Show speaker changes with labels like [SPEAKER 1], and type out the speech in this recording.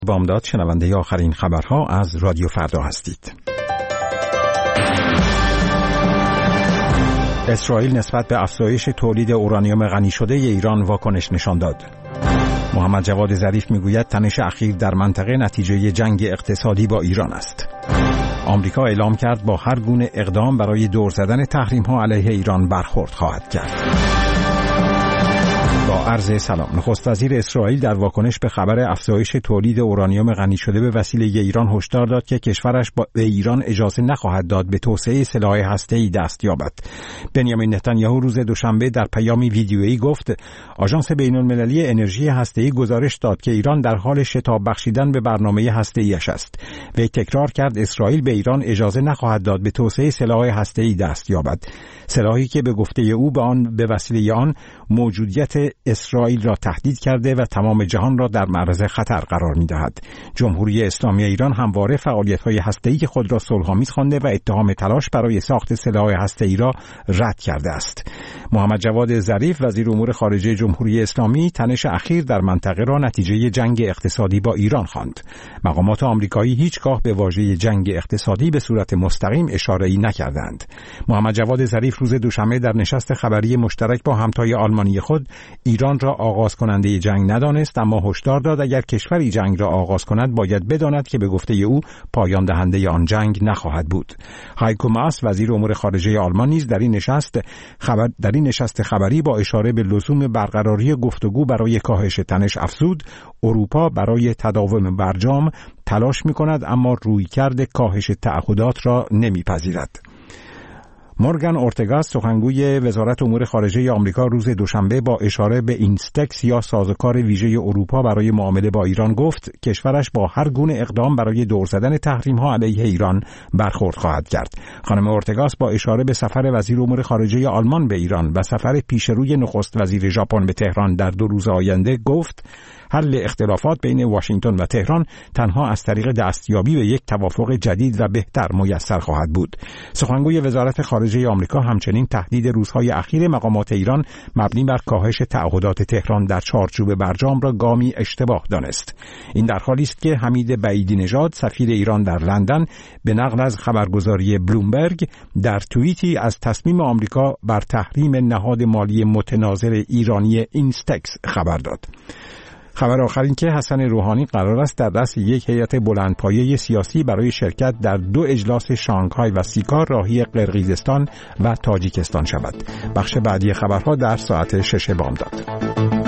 [SPEAKER 1] بامداد شنونده آخرین خبرها از رادیو فردا هستید. اسرائیل نسبت به افزایش تولید اورانیوم غنی شده ایران واکنش نشان داد. محمد جواد ظریف میگوید تنش اخیر در منطقه نتیجه جنگ اقتصادی با ایران است. آمریکا اعلام کرد با هر گونه اقدام برای دور زدن تحریم‌ها علیه ایران برخورد خواهد کرد. با عرض سلام. نخست وزیر اسرائیل در واکنش به خبر افزایش تولید اورانیوم غنی شده به وسیله ایران هشدار داد که کشورش به ایران اجازه نخواهد داد به توسعه سلاح هسته‌ای دست یابد. بنیامین نتانیاهو روز دوشنبه در پیامی ویدیویی گفت آژانس بین‌المللی انرژی هسته‌ای گزارش داد که ایران در حال شتاب بخشیدن به برنامه هسته‌ایش است. وی تکرار کرد اسرائیل به ایران اجازه نخواهد داد به توسعه سلاح هسته‌ای دست یابد. سلاحی که به گفته او به وسیله آن موجودیت اسرائیل را تهدید کرده و تمام جهان را در معرض خطر قرار می‌دهد. جمهوری اسلامی ایران همواره فعالیت‌های هسته‌ای خود را صلح‌آمیز خوانده و اتهام تلاش برای ساخت سلاح هسته‌ای را رد کرده است. محمد جواد ظریف وزیر امور خارجه جمهوری اسلامی تنش اخیر در منطقه را نتیجه جنگ اقتصادی با ایران خواند. مقامات آمریکایی هیچگاه به واژه جنگ اقتصادی به صورت مستقیم اشاره‌ای نکردند. محمد جواد ظریف روز دوشنبه در نشست خبری مشترک با همتای آلمانی خود ایران را آغاز کننده جنگ ندانست، اما هشدار داد اگر کشوری جنگ را آغاز کند باید بداند که به گفته او پایان دهنده آن جنگ نخواهد بود. هایکو ماس وزیر امور خارجه آلمان نیز در این نشست خبری با اشاره به لزوم برقراری گفتگو برای کاهش تنش افزود اروپا برای تداوم برجام تلاش می‌کند اما رویکرد کاهش تعهدات را نمی‌پذیرد. مورگان اورتگا سخنگوی وزارت امور خارجه آمریکا روز دوشنبه با اشاره به اینستکس یا سازوکار ویژه اروپا برای معامله با ایران گفت کشورش با هر گونه اقدام برای دور زدن تحریم‌ها علیه ایران برخورد خواهد کرد. خانم اورتگاس با اشاره به سفر وزیر امور خارجه آلمان به ایران و سفر پیشروی نخست وزیر ژاپن به تهران در 2 روز آینده گفت حل اختلافات بین واشنگتن و تهران تنها از طریق دستیابی به یک توافق جدید و بهتر میسر خواهد بود. سخنگوی وزارت خارجه آمریکا همچنین تهدید روزهای اخیر مقامات ایران مبنی بر کاهش تعهدات تهران در چارچوب برجام را گامی اشتباه دانست. این در حالی است که حمید بعیدی نژاد سفیر ایران در لندن به نقل از خبرگزاری بلومبرگ در توییتی از تصمیم آمریکا بر تحریم نهاد مالی متناظر ایرانی اینستکس خبر داد. خبر آخر این که حسن روحانی قرار است در رأس یک هیئت بلندپایه سیاسی برای شرکت در 2 اجلاس شانگهای و سیکا راهی قرقیزستان و تاجیکستان شود. بخش بعدی خبرها در ساعت 6 بامداد.